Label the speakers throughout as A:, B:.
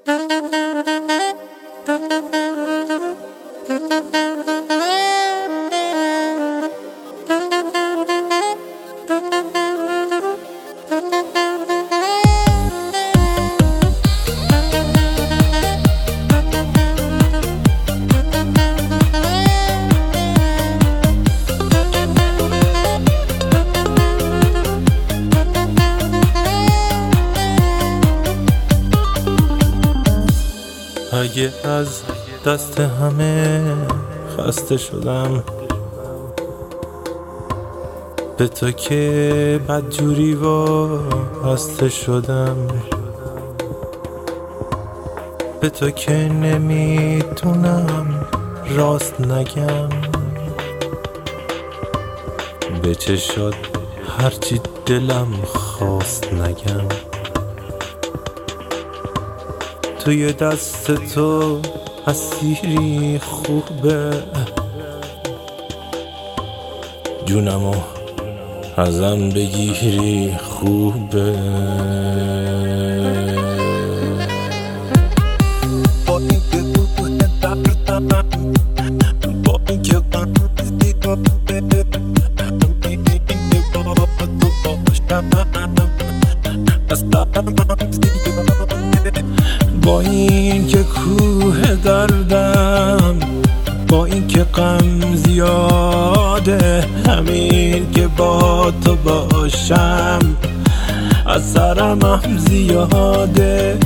A: اگه از دست همه خسته شدم، به تو که بدجوری وابسته شدم، به تو که نمیتونم راست نگم، به چشات هرچی دلم خواست نگم. توی دست تو اسیری خوبه، جونمو ازم بگیری خوبه. با اینکه روح دردم، با اینکه قلبی بابه، اینکه با تو باشم از دردم زیاده. با اینکه کوه دردم، با اینکه غم زیاده، همین که با تو باشم از سرم زیاده.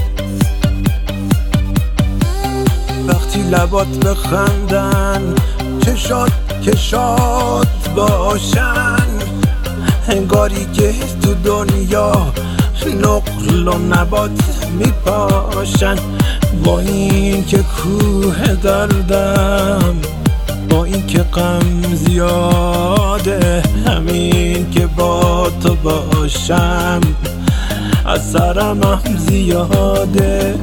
A: وقتی لبات بخندن، چشات که شاد باشن، انگاری که تو دنیا نقل و نبات میپاشن. با این که کوه دردم، با این که غم زیاده، همین که با تو باشم از سرم زیاده.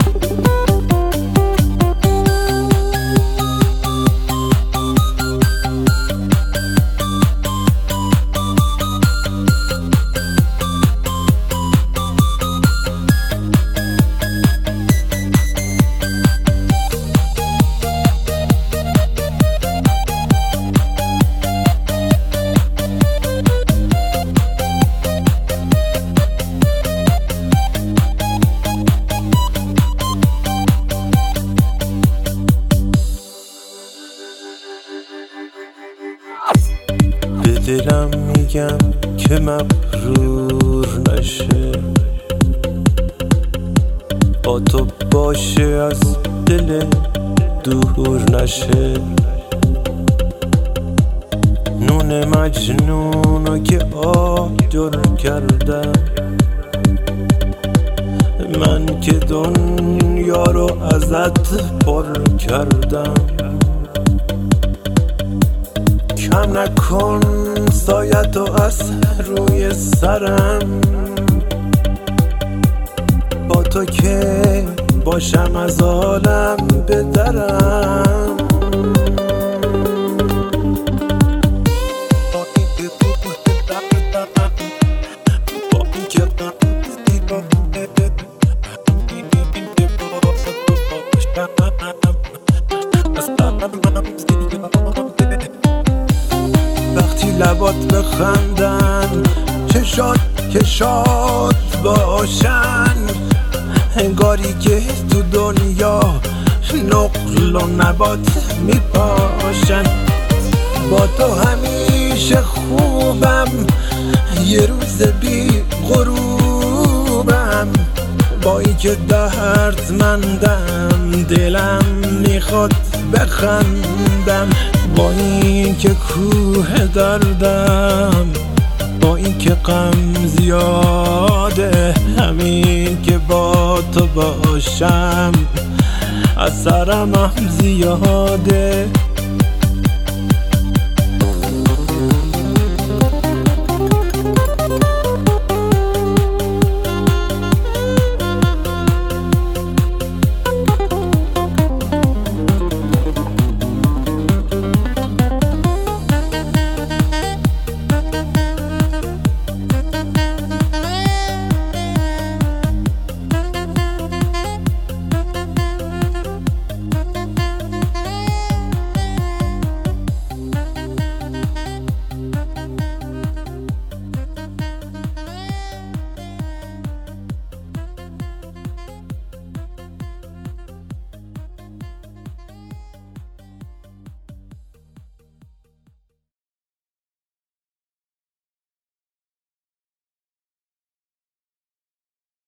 A: به دلم میگم که مغرور نشه، با تو باشه از دل دور نشه. نون مجنونو که آجر کردم، من که دنیا رو ازت پر کردم. کم نکن سایتو از روی سرم، با تو که باشم از عالم بدرم. با این که روح دردم، با این که قلبی بابه، این که با تو باشم از سرم زیاده. وقتی لبات بخندن، چشات که شاد باشن، انگاری که تو دنیا نقل و نبات میپاشن. با تو همیشه خوبم، یه روز بی غروبم. با این که دردمندم، دلم میخواد بخندم. با این که کوه دردم، با این که غم زیاده، همین که با تو باشم از سرم زیاده.